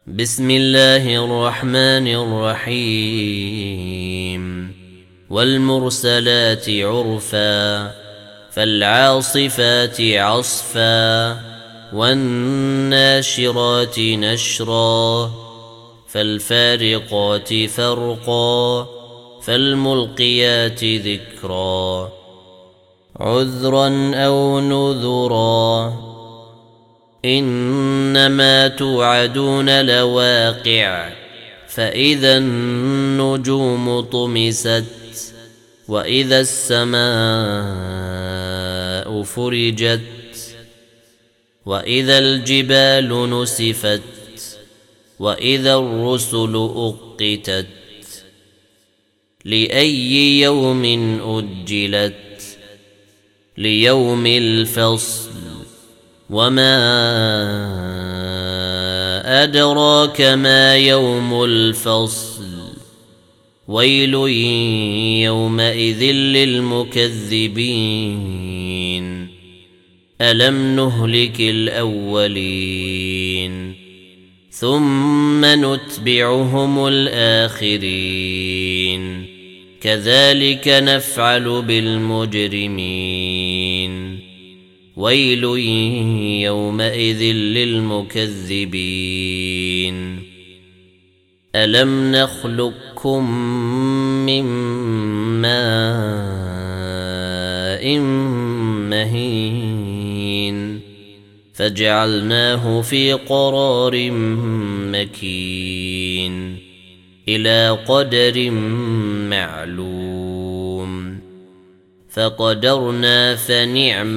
بسم الله الرحمن الرحيم والمرسلات عرفا فالعاصفات عصفا والناشرات نشرا فالفارقات فرقا فالملقيات ذكرا عذرا أو نذرا إنما توعدون لواقع فإذا النجوم طمست وإذا السماء فرجت وإذا الجبال نسفت وإذا الرسل أقتت لأي يوم أجلت ليوم الفصل وما أدراك ما يوم الفصل ويل يومئذ للمكذبين ألم نهلك الأولين ثم نتبعهم الآخرين كذلك نفعل بالمجرمين ويل يومئذ للمكذبين ألم نخلقكم من ماء مهين فجعلناه في قرار مكين إلى قدر معلوم فقدرنا فنعم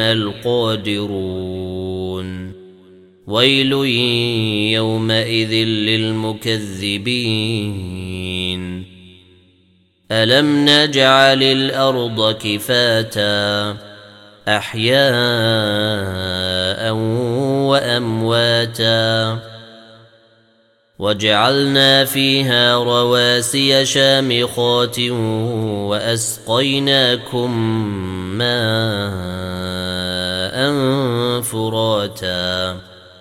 القادرون ويل يومئذ للمكذبين ألم نجعل الأرض كفاتا أحياء وأمواتا وجعلنا فيها رواسي شامخات وأسقيناكم ماء فراتا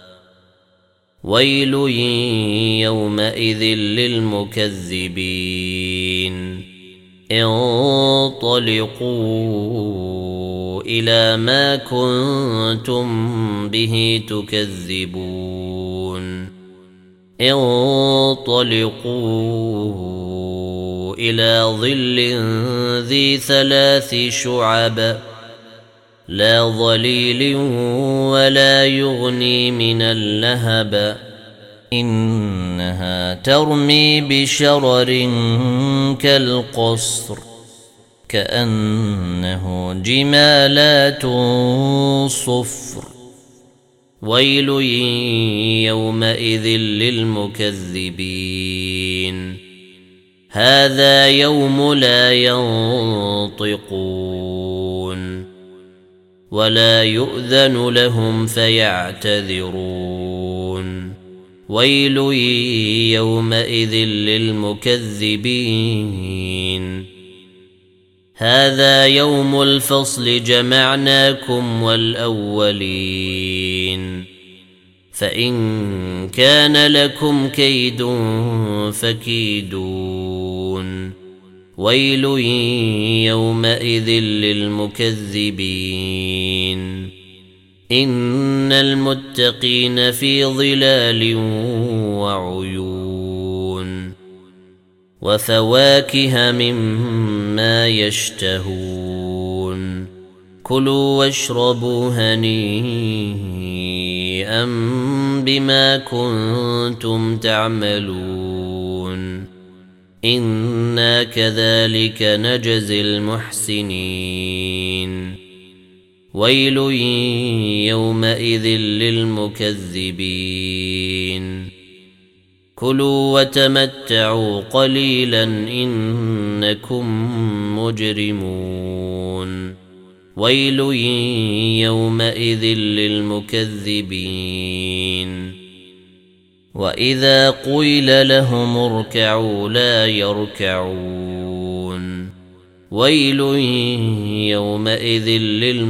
ويل يومئذ للمكذبين انطلقوا إلى ما كنتم به تكذبون انطلقوا إلى ظل ذي 3 شعب لا ظليل ولا يغني من اللهب إنها ترمي بشرر كالقصر كأنه جمالات صفر ويل يومئذ للمكذبين هذا يوم لا ينطقون ولا يؤذن لهم فيعتذرون ويل يومئذ للمكذبين هذا يوم الفصل جمعناكم والأولين فإن كان لكم كيد فكيدون ويل يومئذ للمكذبين إن المتقين في ظلال وعيون وفواكه مما يشتهون كلوا واشربوا هنيئا بما كنتم تعملون إنا كذلك نجزي المحسنين ويل يومئذ للمكذبين كلوا وتمتعوا قليلا إنكم مجرمون ويل يومئذ للمكذبين وإذا قيل لهم اركعوا لا يركعون ويل يومئذ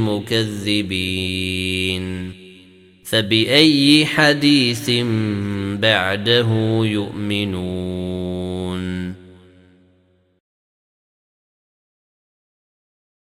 للمكذبين فبأي حديث بعده يؤمنون